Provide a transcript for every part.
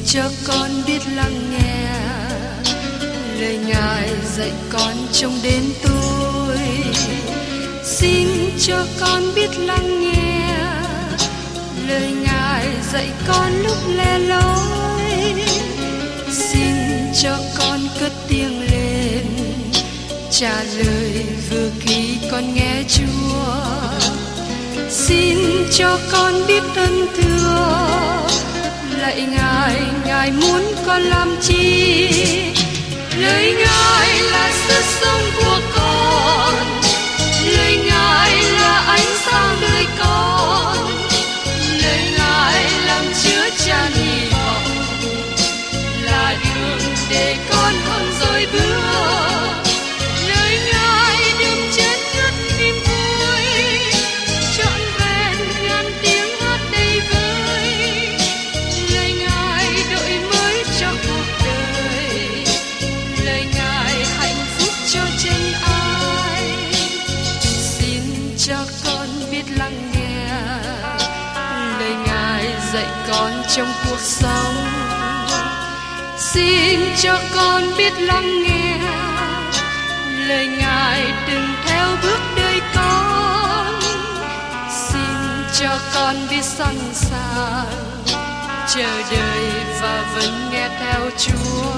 cho con biết lắng nghe lời Ngài dạy con trong đêm tối. Xin cho con biết lắng nghe lời Ngài dạy con lúc lẻ loi. Xin cho con cất tiếng lên trả lời vừa khi con nghe Chúa. Xin cho con biết ơn thưa lạy Ngài, Ngài muốn con làm chi? Lời Ngài là sức sống của con, lời Ngài là ánh sáng đời con, lời Ngài làm chứa chan hy vọng, là đường để con không dối bước. Lời Ngài đừng chết ngất niềm vui, trọn vẹn ngàn tiếng hát đầy vơi. Lời Ngài đổi mới cho cuộc đời, lời Ngài hạnh phúc cho chân ai. Xin cho con biết lắng nghe lời Ngài dạy con trong cuộc sống. Xin cho con biết lắng nghe lời Ngài đừng theo bước đời con. Xin cho con biết sẵn sàng chờ đợi và vẫn nghe theo Chúa.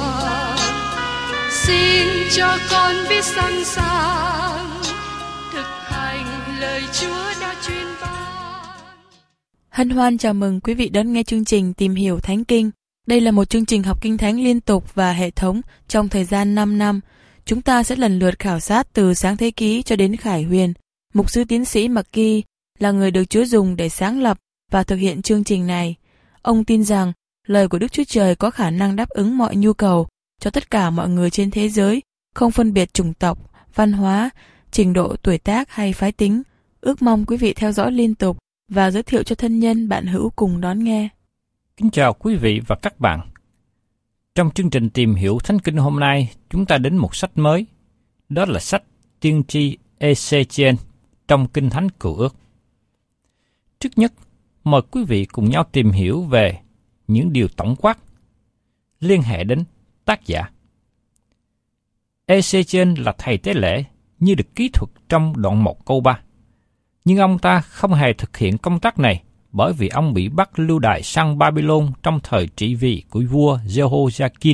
Xin cho con biết sẵn sàng thực hành lời Chúa đã truyền ban. Hân hoan chào mừng quý vị đón nghe chương trình Tìm hiểu Thánh Kinh. Đây là một chương trình học Kinh Thánh liên tục và hệ thống trong thời gian 5 năm. Chúng ta sẽ lần lượt khảo sát từ Sáng Thế Ký cho đến Khải Huyền. Mục sư tiến sĩ McGee là người được Chúa dùng để sáng lập và thực hiện chương trình này. Ông tin rằng lời của Đức Chúa Trời có khả năng đáp ứng mọi nhu cầu cho tất cả mọi người trên thế giới, không phân biệt chủng tộc, văn hóa, trình độ tuổi tác hay phái tính. Ước mong quý vị theo dõi liên tục và giới thiệu cho thân nhân bạn hữu cùng đón nghe. Kính chào quý vị và các bạn. Trong chương trình Tìm hiểu Thánh Kinh hôm nay, chúng ta đến một sách mới. Đó là sách Tiên tri Ê-xê-chiên trong Kinh Thánh Cựu Ước. Trước nhất, mời quý vị cùng nhau tìm hiểu về những điều tổng quát liên hệ đến tác giả. Ê-xê-chiên là thầy tế lễ như được ký thuật trong đoạn 1 câu 3. Nhưng ông ta không hề thực hiện công tác này bởi vì ông bị bắt lưu đày sang Babylon trong thời trị vì của vua Jehoiakim,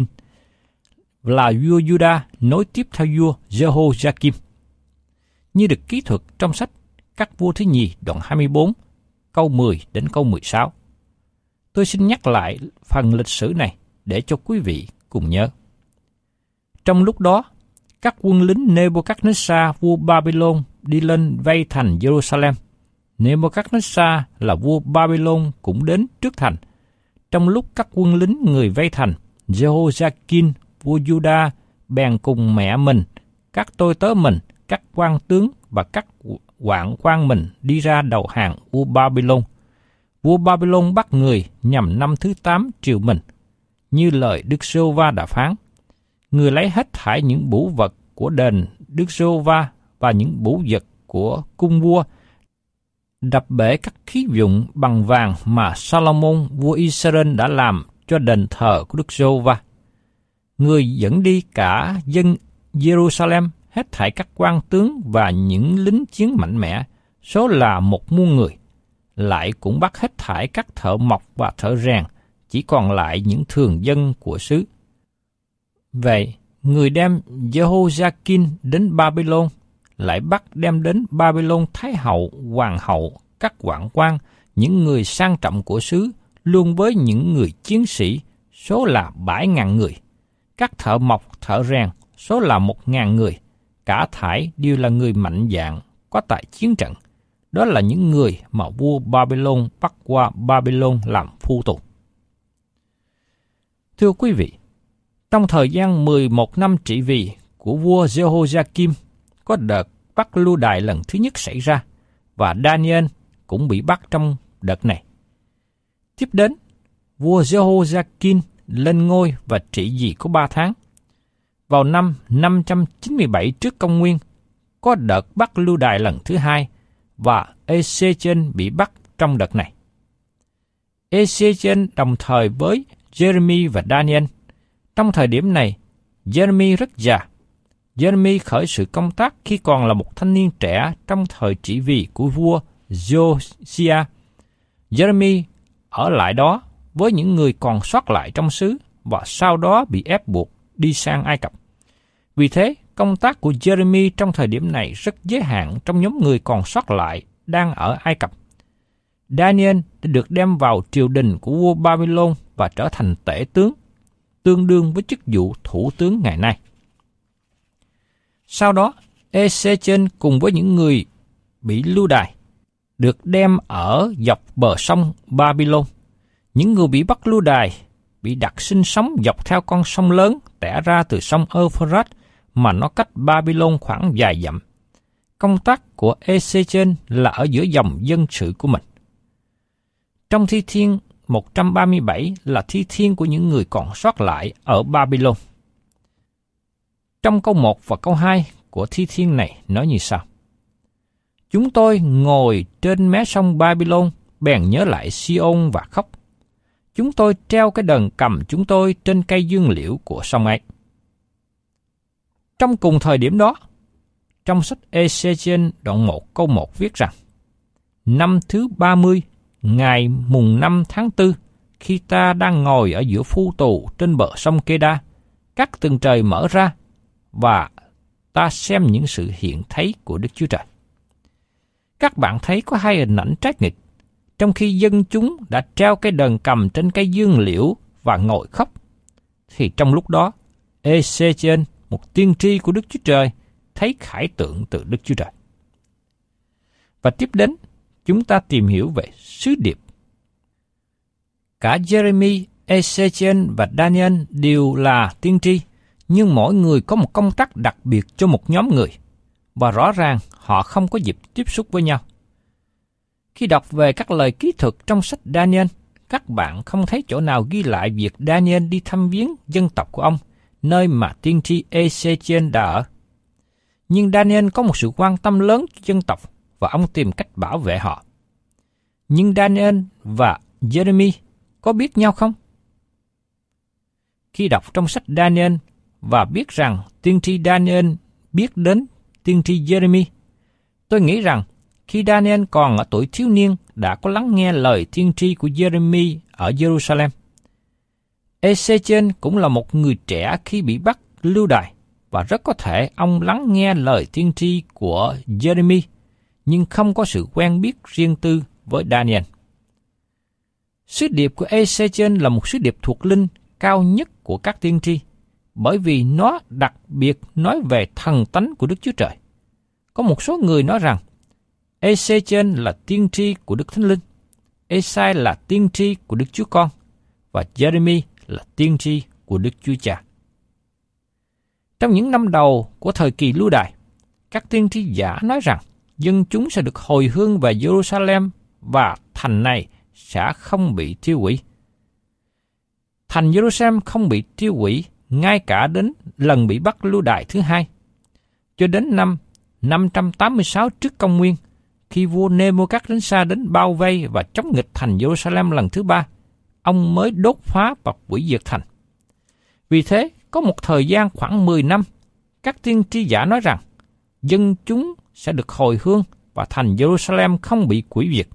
là vua Juda nối tiếp theo vua Jehoiakim. Như được ký thuật trong sách Các vua thứ nhì đoạn 24, câu 10 đến câu 16. Tôi xin nhắc lại phần lịch sử này để cho quý vị cùng nhớ. Trong lúc đó, các quân lính Nebuchadnezzar vua Babylon đi lên vây thành Jerusalem. Nebuchadnezzar là vua Babylon cũng đến trước thành. Trong lúc các quân lính người vây thành, Jehoiakim vua Juda bèn cùng mẹ mình, các tôi tớ mình, các quan tướng và các hoạn quan mình đi ra đầu hàng vua Babylon. Vua Babylon bắt người nhằm năm thứ 8 triều mình, như lời Đức Giê-hô-va đã phán. Người lấy hết thảy những báu vật của đền Đức Giê-hô-va và những báu vật của cung vua, đập bể các khí dụng bằng vàng mà Salomon vua Israel đã làm cho đền thờ của Đức Giê-hô-va. Người dẫn đi cả dân Jerusalem, hết thảy các quan tướng và những lính chiến mạnh mẽ, số là 1.000 người. Lại cũng bắt hết thảy các thợ mộc và thợ rèn, chỉ còn lại những thường dân của xứ. Vậy, người đem Jehoiakim đến Babylon, lại bắt đem đến Babylon thái hậu, hoàng hậu, các hoạn quan, những người sang trọng của xứ, luôn với những người chiến sĩ, số là 7.000 người. Các thợ mộc, thợ rèn, số là 1.000 người. Cả thảy đều là người mạnh dạn, có tại chiến trận. Đó là những người mà vua Babylon bắt qua Babylon làm phu tù. Thưa quý vị, trong thời gian 11 năm trị vì của vua Jehoiakim, có đợt bắt lưu đày lần thứ nhất xảy ra, và Daniel cũng bị bắt trong đợt này. Tiếp đến, vua Jehoiakim lên ngôi và trị vì có 3 tháng. Vào năm 597 trước công nguyên, có đợt bắt lưu đày lần thứ hai, và Ê-xê-chiên bị bắt trong đợt này. Ê-xê-chiên đồng thời với Jeremy và Daniel. Trong thời điểm này, Jeremy rất già. Jeremy khởi sự công tác khi còn là một thanh niên trẻ trong thời trị vì của vua Josiah. Jeremy ở lại đó với những người còn sót lại trong xứ và sau đó bị ép buộc đi sang Ai Cập. Vì thế, công tác của Jeremy trong thời điểm này rất giới hạn trong nhóm người còn sót lại đang ở Ai Cập. Daniel đã được đem vào triều đình của vua Babylon và trở thành tể tướng, tương đương với chức vụ thủ tướng ngày nay. Sau đó, Ezechel cùng với những người bị lưu đày được đem ở dọc bờ sông Babylon. Những người bị bắt lưu đày bị đặt sinh sống dọc theo con sông lớn tẻ ra từ sông Euphrates mà nó cách Babylon khoảng vài dặm. Công tác của Ezechel là ở giữa dòng dân sự của mình. Trong Thi Thiên 137 là thi thiên của những người còn sót lại ở Babylon. Trong câu 1 và câu 2 của thi thiên này nói như sau: Chúng tôi ngồi trên mé sông Babylon, bèn nhớ lại Sion và khóc. Chúng tôi treo cái đờn cầm chúng tôi trên cây dương liễu của sông ấy. Trong cùng thời điểm đó, trong sách Ezechel đoạn 1 câu 1 viết rằng: Năm thứ 30, ngày mùng 5 tháng 4, khi ta đang ngồi ở giữa phu tù trên bờ sông Keda, các tầng trời mở ra, và ta xem những sự hiện thấy của Đức Chúa Trời. Các bạn thấy có hai hình ảnh trái nghịch. Trong khi dân chúng đã treo cái đờn cầm trên cây dương liễu và ngồi khóc, thì trong lúc đó, Ezechel, một tiên tri của Đức Chúa Trời, thấy khải tượng từ Đức Chúa Trời. Và tiếp đến, chúng ta tìm hiểu về sứ điệp. Cả Jeremy, Ezechel và Daniel đều là tiên tri, nhưng mỗi người có một công tác đặc biệt cho một nhóm người, và rõ ràng họ không có dịp tiếp xúc với nhau. Khi đọc về các lời kỹ thuật trong sách Daniel, các bạn không thấy chỗ nào ghi lại việc Daniel đi thăm viếng dân tộc của ông, nơi mà tiên tri Ezechel đã ở. Nhưng Daniel có một sự quan tâm lớn cho dân tộc, và ông tìm cách bảo vệ họ. Nhưng Daniel và Jeremy có biết nhau không? Khi đọc trong sách Daniel và biết rằng tiên tri Daniel biết đến tiên tri Jeremy, tôi nghĩ rằng khi Daniel còn ở tuổi thiếu niên đã có lắng nghe lời tiên tri của Jeremy ở Jerusalem. Ezechel cũng là một người trẻ khi bị bắt lưu đày, và rất có thể ông lắng nghe lời tiên tri của Jeremy, nhưng không có sự quen biết riêng tư với Daniel. Sứ điệp của Ezechel là một sứ điệp thuộc linh cao nhất của các tiên tri, bởi vì nó đặc biệt nói về thần tánh của Đức Chúa Trời. Có một số người nói rằng Ezechel là tiên tri của Đức Thánh Linh, Esai là tiên tri của Đức Chúa Con, và Jeremy là tiên tri của Đức Chúa Cha. Trong những năm đầu của thời kỳ lưu đày, các tiên tri giả nói rằng dân chúng sẽ được hồi hương về Jerusalem và thành này sẽ không bị tiêu hủy. Thành Jerusalem không bị tiêu hủy ngay cả đến lần bị bắt lưu đày thứ hai. Cho đến năm 586 trước công nguyên, khi vua Nebuchadnezzar đến bao vây và chống nghịch thành Jerusalem lần thứ ba, ông mới đốt phá và hủy diệt thành. Vì thế, có một thời gian khoảng 10 năm, các tiên tri giả nói rằng dân chúng sẽ được hồi hương và thành Jerusalem không bị hủy diệt.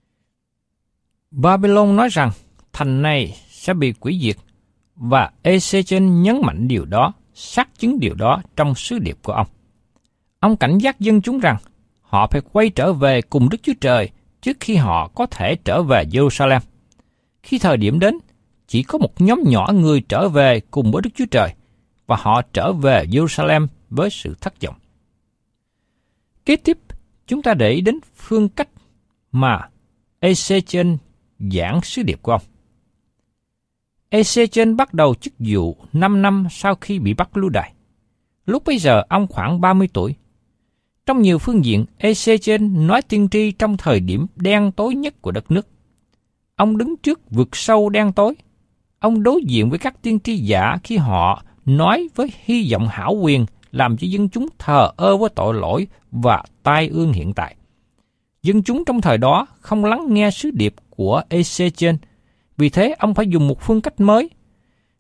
Babylon nói rằng thành này sẽ bị hủy diệt, và Ezechel nhấn mạnh điều đó, xác chứng điều đó trong sứ điệp của ông. Ông cảnh giác dân chúng rằng họ phải quay trở về cùng Đức Chúa Trời trước khi họ có thể trở về Jerusalem. Khi thời điểm đến, chỉ có một nhóm nhỏ người trở về cùng với Đức Chúa Trời, và họ trở về Jerusalem với sự thất vọng. Kế tiếp, chúng ta để ý đến phương cách mà Ezechel giảng sứ điệp của ông. Ezechel bắt đầu chức vụ 5 năm sau khi bị bắt lưu đày. Lúc bấy giờ ông khoảng 30 tuổi. Trong nhiều phương diện, Ezechel nói tiên tri trong thời điểm đen tối nhất của đất nước. Ông đứng trước vực sâu đen tối. Ông đối diện với các tiên tri giả khi họ nói với hy vọng hão quyền làm cho dân chúng thờ ơ với tội lỗi và tai ương hiện tại. Dân chúng trong thời đó không lắng nghe sứ điệp của Ezechel, vì thế ông phải dùng một phương cách mới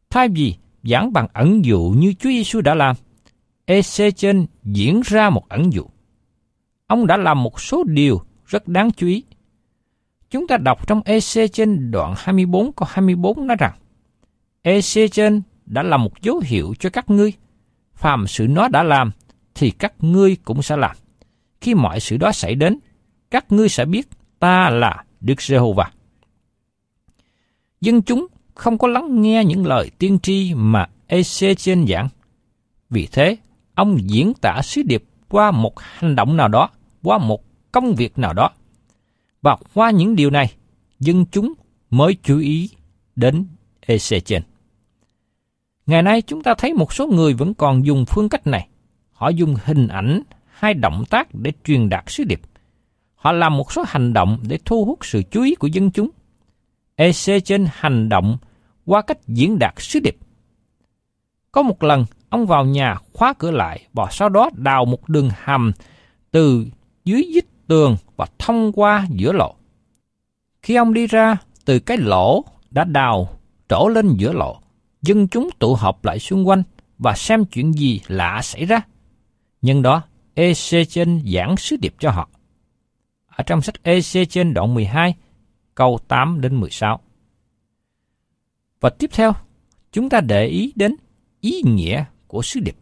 Thay vì giảng bằng ẩn dụ như Chúa Giêsu đã làm, Ê-xê-chên diễn ra một ẩn dụ. Ông đã làm một số điều rất đáng chú ý. Chúng ta đọc trong Ê-xê-chên đoạn 24 câu 24 nói rằng, Ê-xê-chên đã làm một dấu hiệu cho các ngươi, phàm sự nó đã làm thì các ngươi cũng sẽ làm. Khi mọi sự đó xảy đến, các ngươi sẽ biết ta là Đức Giê-hô-va. Dân chúng không có lắng nghe những lời tiên tri mà Ê-xê-chên giảng. Vì thế, ông diễn tả sứ điệp qua một hành động nào đó, qua một công việc nào đó. Và qua những điều này, dân chúng mới chú ý đến Ê-xê-chên. Ngày nay chúng ta thấy một số người vẫn còn dùng phương cách này. Họ dùng hình ảnh hay động tác để truyền đạt sứ điệp. Họ làm một số hành động để thu hút sự chú ý của dân chúng. Ê-xê-chên hành động qua cách diễn đạt sứ điệp. Có một lần, ông vào nhà khóa cửa lại và sau đó đào một đường hầm từ dưới vách tường và thông qua giữa lộ. Khi ông đi ra từ cái lỗ đã đào trổ lên giữa lộ, dân chúng tụ họp lại xung quanh và xem chuyện gì lạ xảy ra. Nhân đó, Ê-xê-chên giảng sứ điệp cho họ. Ở trong sách Ê-xê-chên đoạn 12, câu 8 đến 16. Và tiếp theo, chúng ta để ý đến ý nghĩa của sứ điệp.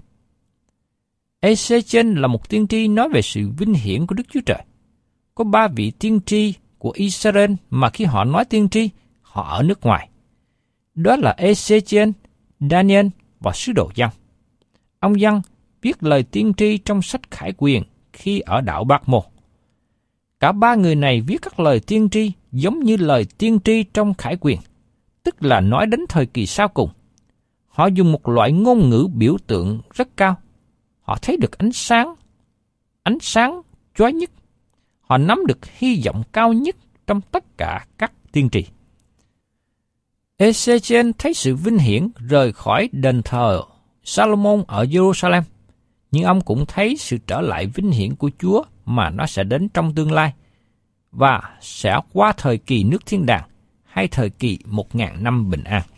Ê-xê-chên là một tiên tri nói về sự vinh hiển của Đức Chúa Trời. Có 3 vị tiên tri của Israel mà khi họ nói tiên tri, họ ở nước ngoài. Đó là Ê-xê-chên, Daniel và sứ đồ Giăng. Ông Giăng viết lời tiên tri trong sách Khải Quyền khi ở đảo Bác Mô. Cả 3 người này viết các lời tiên tri giống như lời tiên tri trong Khải Quyền, tức là nói đến thời kỳ sau cùng. Họ dùng một loại ngôn ngữ biểu tượng rất cao. Họ thấy được ánh sáng chói nhất. Họ nắm được hy vọng cao nhất trong tất cả các tiên tri. Ê-xê-chên thấy sự vinh hiển rời khỏi đền thờ Salomon ở Jerusalem, nhưng ông cũng thấy sự trở lại vinh hiển của Chúa mà nó sẽ đến trong tương lai, và sẽ qua thời kỳ nước thiên đàng hay thời kỳ 1.000 năm bình an.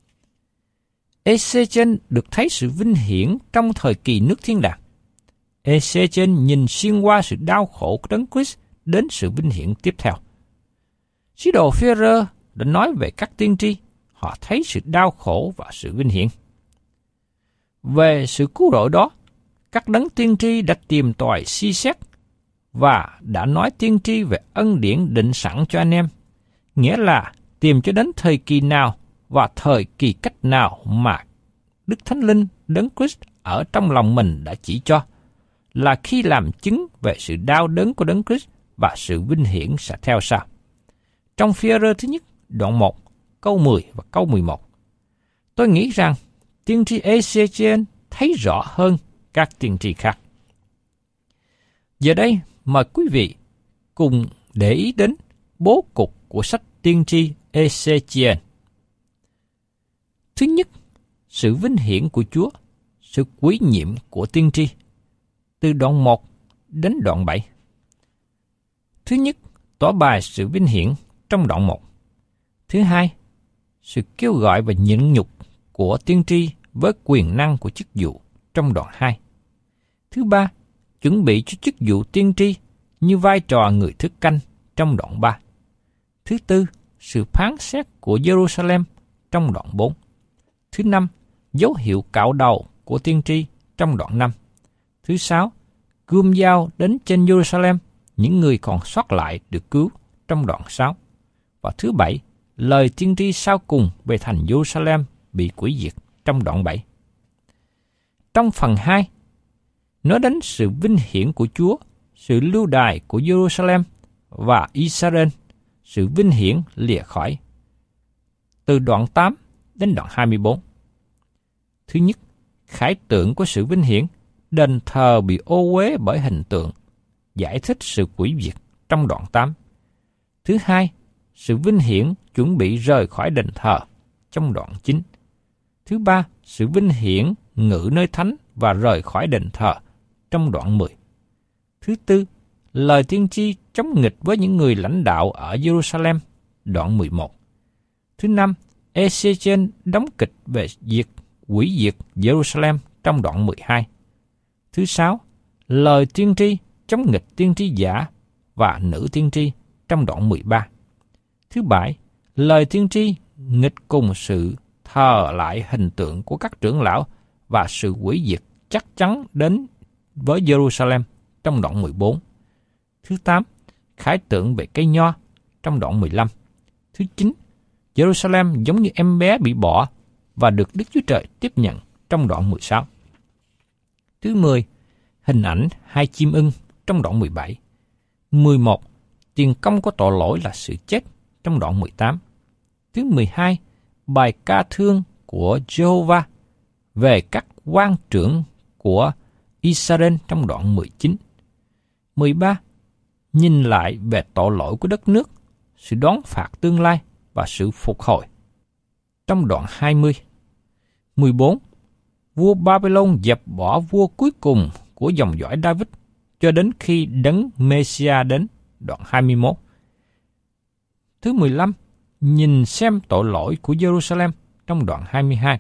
Ê-xê-chên được thấy sự vinh hiển trong thời kỳ nước thiên đàng. Ê-xê-chên nhìn xuyên qua sự đau khổ của Đấng Christ đến sự vinh hiển tiếp theo. Sứ đồ Phê-rơ đã nói về các tiên tri, họ thấy sự đau khổ và sự vinh hiển. Về sự cứu rỗi đó, các đấng tiên tri đã tìm tòi suy xét và đã nói tiên tri về ân điển định sẵn cho anh em, nghĩa là tìm cho đến thời kỳ nào và thời kỳ cách nào mà Đức Thánh Linh Đấng Christ ở trong lòng mình đã chỉ cho, là khi làm chứng về sự đau đớn của Đấng Christ và sự vinh hiển sẽ theo sau. Trong Phi-e-rơ thứ nhất, đoạn 1, câu 10 và câu 11. Tôi nghĩ rằng tiên tri Ê-xê-chên thấy rõ hơn các tiên tri khác. Giờ đây, mời quý vị cùng để ý đến bố cục của sách tiên tri Ê-xê-chên. Thứ nhất, sự vinh hiển của Chúa, sự quý nhiệm của tiên tri, từ đoạn 1 đến đoạn 7. Thứ nhất, tỏ bài sự vinh hiển trong đoạn 1. Thứ hai, sự kêu gọi và nhịn nhục của tiên tri với quyền năng của chức vụ trong đoạn 2. Thứ ba, chuẩn bị cho chức vụ tiên tri như vai trò người thức canh trong đoạn 3. Thứ tư, sự phán xét của Jerusalem trong đoạn 4. Thứ năm, dấu hiệu cạo đầu của tiên tri trong đoạn 5. Thứ sáu, gươm dao đến trên Jerusalem, những người còn sót lại được cứu trong đoạn 6. Và thứ bảy, lời tiên tri sau cùng về thành Jerusalem bị hủy diệt trong đoạn 7. Trong phần 2, nói đến sự vinh hiển của Chúa, sự lưu đày của Jerusalem và Israel, sự vinh hiển lìa khỏi. Từ đoạn 8 đến đoạn 24. Thứ nhất, khải tượng của sự vinh hiển, đền thờ bị ô uế bởi hình tượng, giải thích sự hủy diệt trong đoạn 8. Thứ hai, sự vinh hiển chuẩn bị rời khỏi đền thờ trong đoạn 9. Thứ ba, sự vinh hiển ngự nơi thánh và rời khỏi đền thờ trong đoạn 10. Thứ tư, lời tiên tri chống nghịch với những người lãnh đạo ở Jerusalem, đoạn 11. Thứ năm, Ezechiel đóng kịch về việc hủy diệt Jerusalem trong đoạn 12. Thứ 6, lời tiên tri chống nghịch tiên tri giả và nữ tiên tri trong đoạn 13. Thứ 7, lời tiên tri nghịch cùng sự thờ lại hình tượng của các trưởng lão và sự hủy diệt chắc chắn đến với Jerusalem trong đoạn 14. Thứ 8, khải tượng về cây nho trong đoạn 15. Thứ 9, Jerusalem giống như em bé bị bỏ và được Đức Chúa Trời tiếp nhận trong đoạn 16. Thứ 10, hình ảnh hai chim ưng trong đoạn 17. 11, tiền công của tội lỗi là sự chết trong đoạn 18. Thứ 12, bài ca thương của Jehovah về các quan trưởng của Israel trong đoạn 19. 13, nhìn lại về tội lỗi của đất nước, sự đón phạt tương lai và sự phục hồi trong đoạn 20. 14, vua Babylon dẹp bỏ vua cuối cùng của dòng dõi David cho đến khi đấng Messiah đến, đoạn 21. Thứ 15, nhìn xem tội lỗi của Jerusalem trong đoạn 22.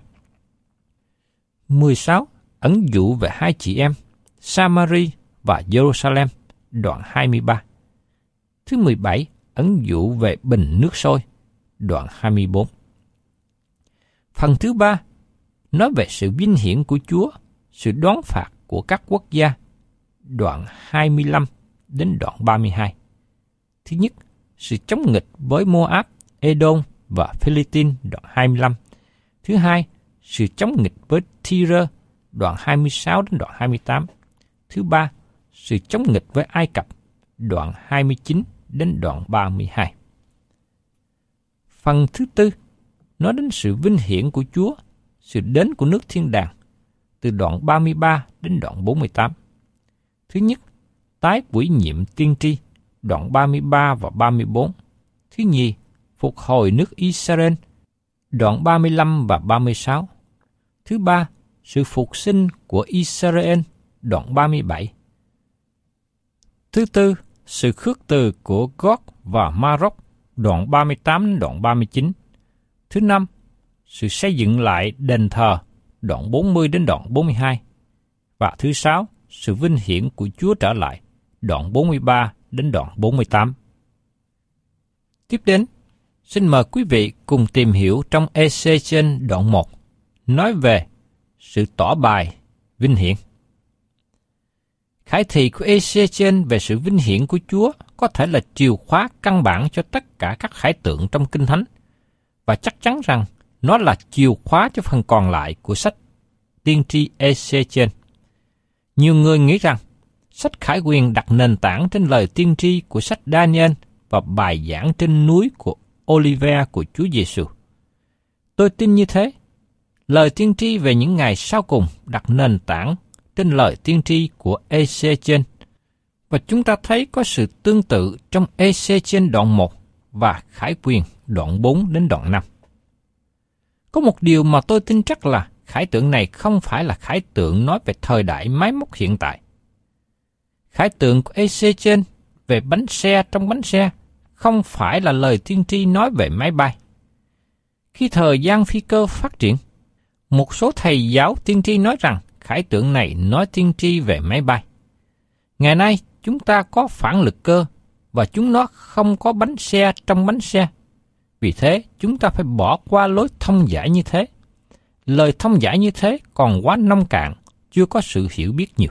16, ẩn dụ về hai chị em Samari và Jerusalem, đoạn 23. Thứ 17, ẩn dụ về bình nước sôi, đoạn 24. Phần thứ 3, nói về sự vinh hiển của Chúa, sự đón phạt của các quốc gia, đoạn 25 đến đoạn 32. Thứ nhất, sự chống nghịch với Moab, Edom và Philippines, đoạn 25. Thứ hai, sự chống nghịch với Tyre, đoạn 26 đến đoạn 28. Thứ ba, sự chống nghịch với Ai Cập, đoạn 29 đến đoạn 32. Phần thứ tư, nói đến sự vinh hiển của Chúa, sự đến của nước thiên đàng, từ đoạn 33 đến đoạn 48. Thứ nhất, tái ủy nhiệm tiên tri, đoạn 33 và 34. Thứ nhì, phục hồi nước Israel, đoạn 35 và 36. Thứ ba, sự phục sinh của Israel, đoạn 37. Thứ tư, sự khước từ của Gog và Magog, đoạn 38 đến đoạn 39. Thứ năm, sự xây dựng lại đền thờ, đoạn 40 đến đoạn 42. Và thứ sáu, sự vinh hiển của Chúa trở lại, đoạn 43 đến đoạn 48. Tiếp đến, xin mời quý vị cùng tìm hiểu trong Ê-xê-trên đoạn 1, nói về sự tỏ bài vinh hiển. Khải thị của Ê-xê-trên về sự vinh hiển của Chúa có thể là chìa khóa căn bản cho tất cả các khải tượng trong Kinh Thánh, và chắc chắn rằng nó là chìa khóa cho phần còn lại của sách tiên tri Ê-xê-trên. Nhiều người nghĩ rằng sách Khải Huyền đặt nền tảng trên lời tiên tri của sách Daniel và bài giảng trên núi của Olivet của Chúa Giêsu. Tôi tin như thế. Lời tiên tri về những ngày sau cùng đặt nền tảng trên lời tiên tri của Ê-xê-trên, và chúng ta thấy có sự tương tự trong Ê-xê-trên đoạn 1 và Khải Huyền đoạn 4 đến đoạn 5. Có một điều mà tôi tin chắc là khải tượng này không phải là khải tượng nói về thời đại máy móc hiện tại. Khải tượng của Ê-xê-trên về bánh xe trong bánh xe không phải là lời tiên tri nói về máy bay. Khi thời gian phi cơ phát triển, một số thầy giáo tiên tri nói rằng khải tượng này nói tiên tri về máy bay. Ngày nay, chúng ta có phản lực cơ và chúng nó không có bánh xe trong bánh xe. Vì thế, chúng ta phải bỏ qua lối thông giải như thế. Lời thông giải như thế còn quá nông cạn, chưa có sự hiểu biết nhiều.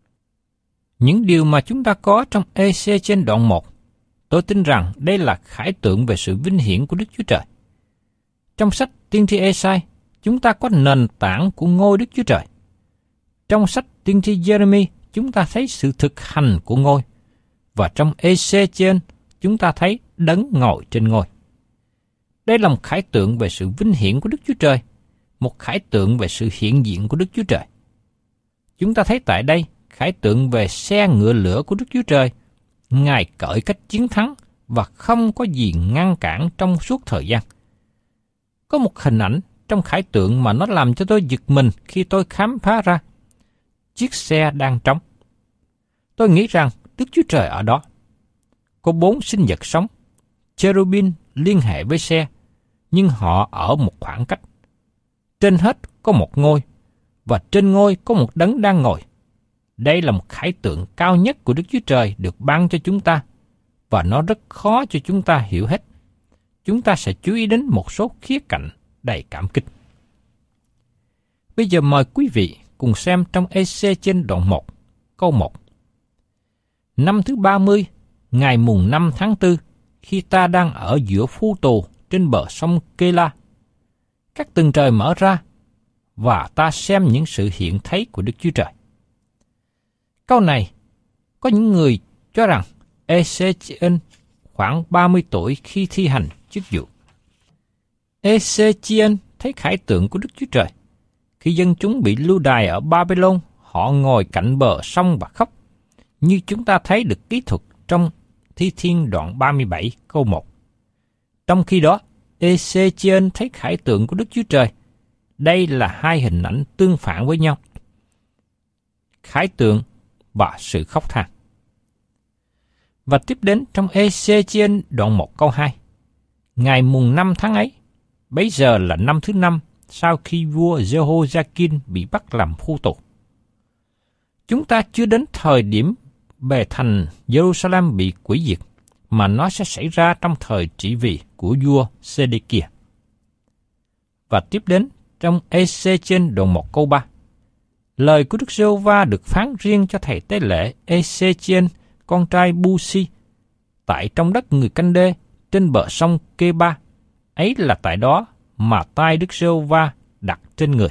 Những điều mà chúng ta có trong Ê-xê-trên đoạn 1, tôi tin rằng đây là khải tượng về sự vinh hiển của Đức Chúa Trời. Trong sách tiên tri Ê-sai, chúng ta có nền tảng của ngôi Đức Chúa Trời. Trong sách tiên tri Giê-rê-mi, chúng ta thấy sự thực hành của ngôi. Và trong Ê-xê-trên, chúng ta thấy đấng ngồi trên ngôi. Đây là một khải tượng về sự vinh hiển của Đức Chúa Trời, một khải tượng về sự hiện diện của Đức Chúa Trời. Chúng ta thấy tại đây khải tượng về xe ngựa lửa của Đức Chúa Trời. Ngài cởi cách chiến thắng và không có gì ngăn cản trong suốt thời gian. Có một hình ảnh trong khải tượng mà nó làm cho tôi giật mình khi tôi khám phá ra. Chiếc xe đang trống. Tôi nghĩ rằng Đức Chúa Trời ở đó. Có 4 sinh vật sống. Cherubin liên hệ với xe, nhưng họ ở một khoảng cách. Trên hết có một ngôi, và trên ngôi có một đấng đang ngồi. Đây là một khải tượng cao nhất của Đức Chúa Trời được ban cho chúng ta, và nó rất khó cho chúng ta hiểu hết. Chúng ta sẽ chú ý đến một số khía cạnh đầy cảm kích. Bây giờ mời quý vị cùng xem trong Ê-xê trên đoạn 1, câu 1. Năm thứ 30, ngày mùng 5 tháng 4, khi ta đang ở giữa phu tù trên bờ sông Kê-la, các tầng trời mở ra, và ta xem những sự hiện thấy của Đức Chúa Trời. Câu này, có những người cho rằng Ê-xê-chiên khoảng 30 tuổi khi thi hành chức vụ. Ê-xê-chiên thấy khải tượng của Đức Chúa Trời. Khi dân chúng bị lưu đày ở Babylon, họ ngồi cạnh bờ sông và khóc, như chúng ta thấy được kỹ thuật trong Thi Thiên đoạn 37 câu 1. Trong khi đó, Ê-xê-chiên thấy khải tượng của Đức Chúa Trời. Đây là hai hình ảnh tương phản với nhau. Khải tượng và sự khóc than. Và tiếp đến trong Ê-xê-chiên đoạn 1 câu 2. Ngày mùng 5 tháng ấy, bấy giờ là năm thứ 5 sau khi vua Jehoiakim bị bắt làm phu tù. Chúng ta chưa đến thời điểm bề thành Jerusalem bị hủy diệt, mà nó sẽ xảy ra trong thời trị vì của vua Sê-đê-kia. Và tiếp đến trong Ê-xê-chiên đoạn 1 câu 3. Lời của Đức Giê-hô-va được phán riêng cho thầy tế lễ Ê-xê-chiên, con trai Bu-si, tại trong đất người Canh Đê, trên bờ sông Kê-ba. Ấy là tại đó mà tay Đức Giê-hô-va đặt trên người.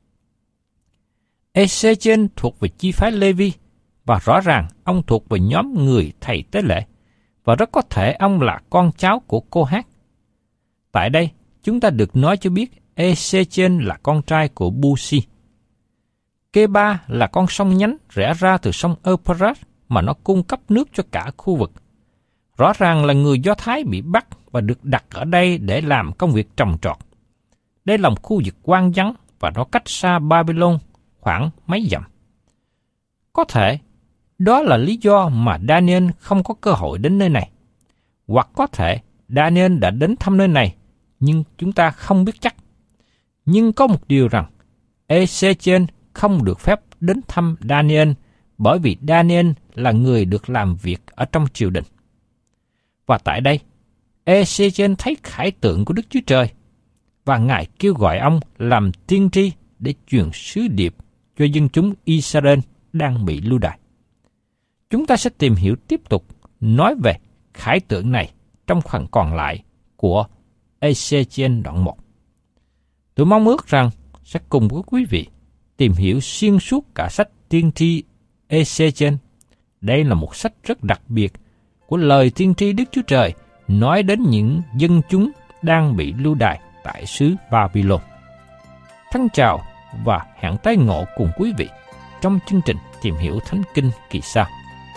Ê-xê-chiên thuộc về chi phái Lê-vi, và rõ ràng ông thuộc về nhóm người thầy tế lễ, và rất có thể ông là con cháu của Cô-hát. Tại đây, chúng ta được nói cho biết Ê-xê-chiên là con trai của Bu-si. Kê-ba là con sông nhánh rẽ ra từ sông Euphrates mà nó cung cấp nước cho cả khu vực. Rõ ràng là người Do Thái bị bắt và được đặt ở đây để làm công việc trồng trọt. Đây là một khu vực hoang vắng và nó cách xa Babylon khoảng mấy dặm. Có thể, đó là lý do mà Daniel không có cơ hội đến nơi này. Hoặc có thể, Daniel đã đến thăm nơi này, nhưng chúng ta không biết chắc. Nhưng có một điều rằng, Ê-xê-chiên không được phép đến thăm Daniel, bởi vì Daniel là người được làm việc ở trong triều đình. Và tại đây, Ê-xê-chiên thấy khải tượng của Đức Chúa Trời, và Ngài kêu gọi ông làm tiên tri để truyền sứ điệp cho dân chúng Israel đang bị lưu đày. Chúng ta sẽ tìm hiểu tiếp tục nói về khải tượng này trong phần còn lại của Ê-xê-chiên đoạn 1. Tôi mong ước rằng sẽ cùng với quý vị tìm hiểu xuyên suốt cả sách tiên tri Ê-xê-chiên. Đây là một sách rất đặc biệt của lời tiên tri Đức Chúa Trời nói đến những dân chúng đang bị lưu đày tại xứ Babylon. Thân chào và hẹn tái ngộ cùng quý vị trong chương trình Tìm hiểu Thánh Kinh kỳ sau.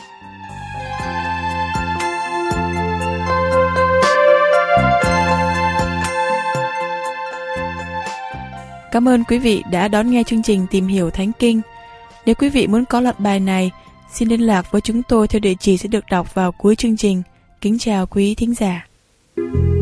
Cảm ơn quý vị đã đón nghe chương trình Tìm hiểu Thánh Kinh. Nếu quý vị muốn có loạt bài này, xin liên lạc với chúng tôi theo địa chỉ sẽ được đọc vào cuối chương trình. Kính chào quý thính giả.